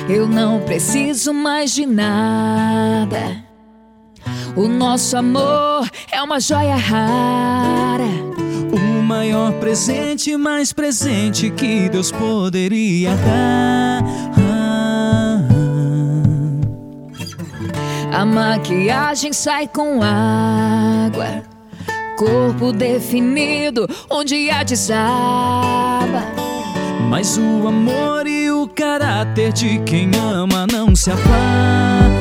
Eu não preciso mais de nada. O nosso amor é uma joia rara, o maior presente, mais presente que Deus poderia dar. A maquiagem sai com água, corpo definido, um dia desaba. Mas o amor e o caráter de quem ama não se apaga.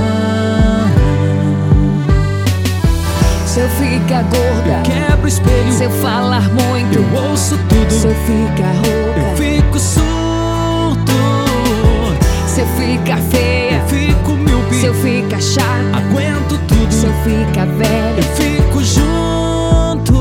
Se eu ficar gorda, eu quebro o espelho. Se eu falar muito, eu ouço tudo. Se eu ficar rouca, eu fico surdo. Se eu ficar feia, eu fico míope. Se eu ficar chata, aguento tudo. Se eu ficar velha, eu fico junto.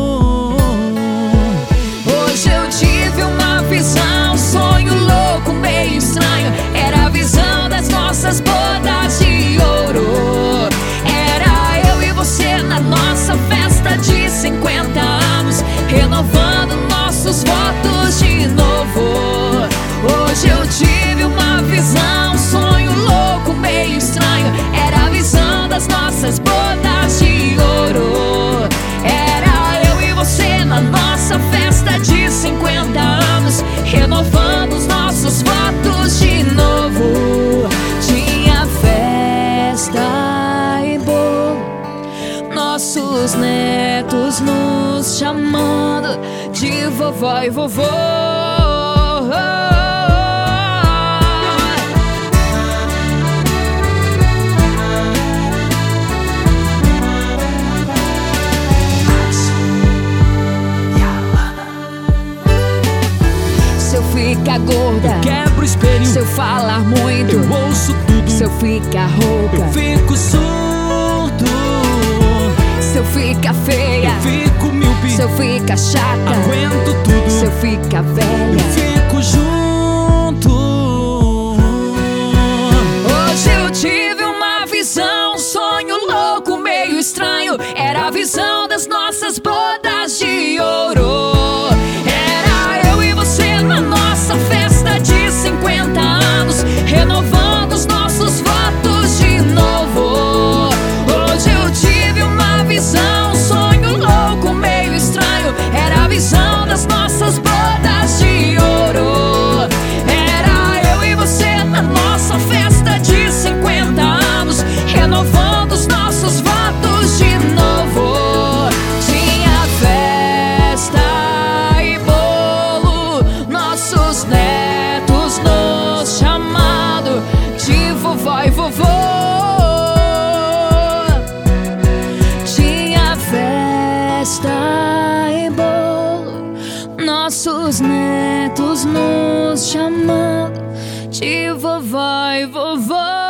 Hoje eu tive uma visão, um sonho louco, meio estranho. Era a visão das nossas bodas de ouro. Era eu e você na nossa festa de 50 anos, renovando nossos votos de novo. Hoje eu tive uma visão, um sonho louco, meio estranho. Era a visão das nossas bodas de ouro. Era eu e você na nossa festa de 50 anos, renovando os nossos votos de novo. Tinha festa e bolo, nossos netos nos chamando de vovó e vovô. Se eu ficar gorda, eu quebro o espelho. Se eu falar muito, eu ouço tudo. Se eu ficar rouca, eu fico surdo. Se eu ficar feia, eu fico míope. Se eu ficar chata, aguento tudo. Se eu ficar velha, eu fico junto. Hoje eu tive uma visão, um sonho louco, meio estranho. Era a visão das nossas bodas de ouro. Era eu e você na nossa festa de 50 anos, renovando os nossos votos de novo. Hoje eu tive uma visão, um sonho louco, meio estranho. Era a visão das nossas bodas de ouro. Era eu e você na nossa festa de 50 anos, renovando os nossos votos de novo. Tinha festa e bolo, nossos netos nos chamando de vovó e vovô. Tinha festa e bolo, nossos netos nos chamando de vovó e vovô.